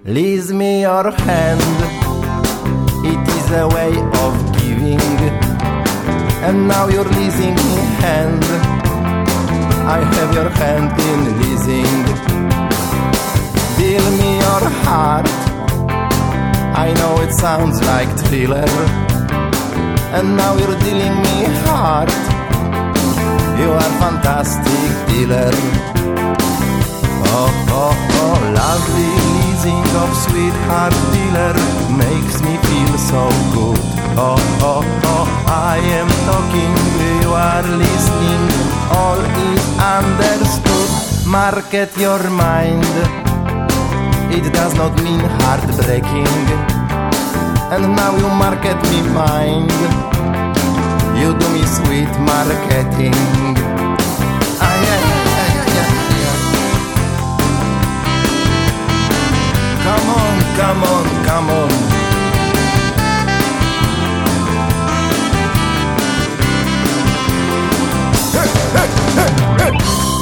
Lease me your hand, it is a way of giving, and now you're leasing me hand. I have your hand in leasing. Deal me your heart, I know it sounds like thriller, and now you're dealing me heart. You are fantastic dealer. Oh, oh, oh, lovely leasing of sweetheart dealer makes me feel so good. Oh, oh, oh, I am talking, you are listening, all is understood. Market your mind, it does not mean heartbreaking, and now you market me mind. You do me sweet marketing. Come on, come on, come on. Hey, hey, hey, hey.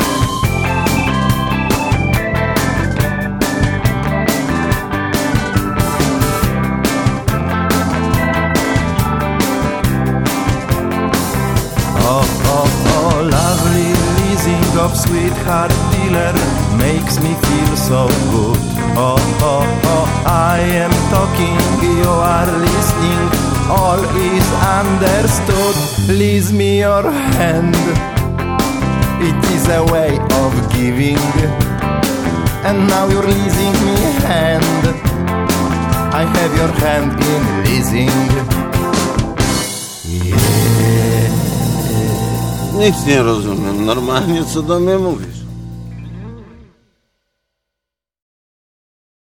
Oh, oh, oh, lovely leasing of sweetheart dealer makes me feel so good. Oh, oh, oh, I am talking, you are listening, all is understood. Lease me your hand, it is a way of giving, and now you're leasing me hand. I have your hand in leasing. Nic nie rozumiem, normalnie co do mnie mówisz?